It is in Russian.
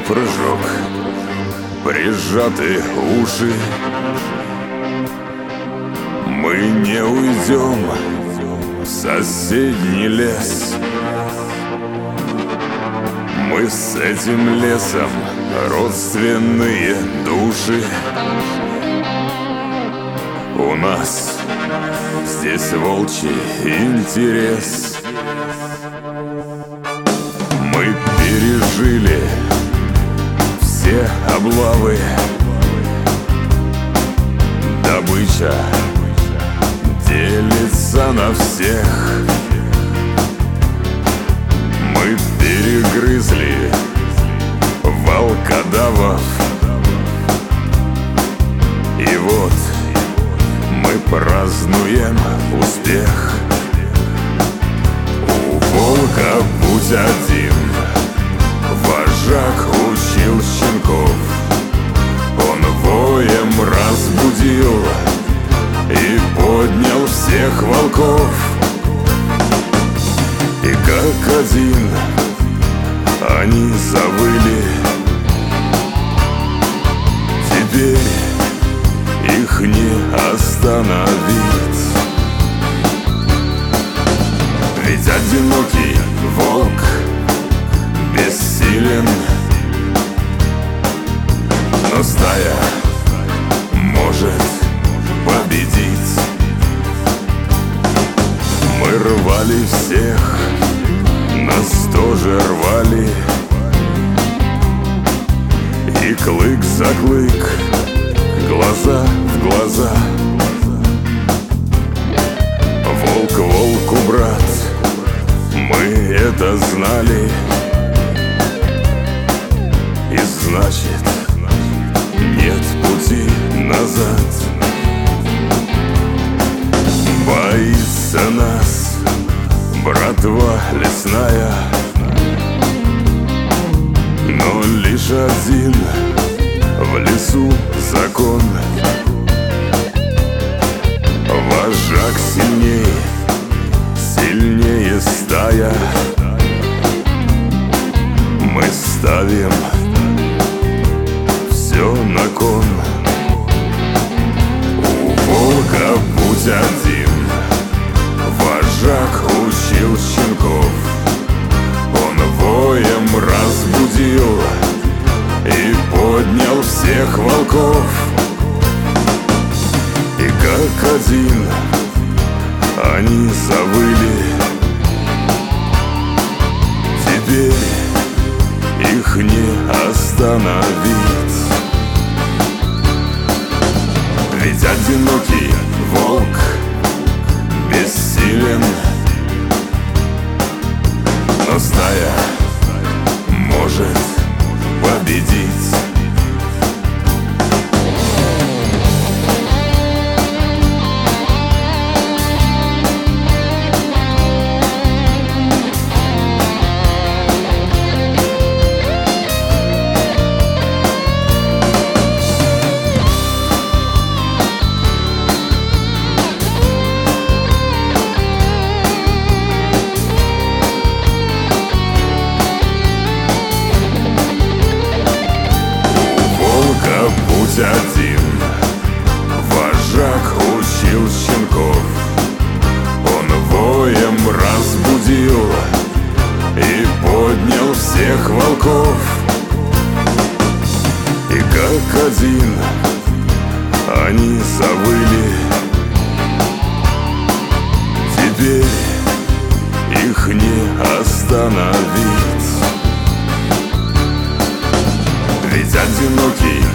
прыжок, прижаты уши. Мы не уйдем в соседний лес. Мы с этим лесом родственные души. У нас здесь волчий интерес. Мы пережили все облавы. Добыча делится на всех. Мы перегрызли волкодавов. И вот мы празднуем успех. У волка путь один, вожак учил щенков. Он воем разбудил и поднял всех волков. И как один они завыли. Теперь их не остановить. Ведь одинокий волк бессилен, но стая может победить. Мы рвали всех, нас тоже рвали. И клык за клык, глаза в глаза. Волк волку брат, мы это знали. И значит, нет пути назад. Боится нас братва лесная, но лишь один в лесу закон. Вожак сильней, сильнее стая. Мы ставим все на кон. У волка путь один, вожак учил щенков. Он воем разбудил и поднял всех волков. И как один они завыли. Теперь их не остановить. Ведь одинокий волк бессилен, но стая может победить. Путь один, вожак учил щенков. Он воем разбудил и поднял всех волков. И как один они завыли. Теперь их не остановить. Ведь одинокий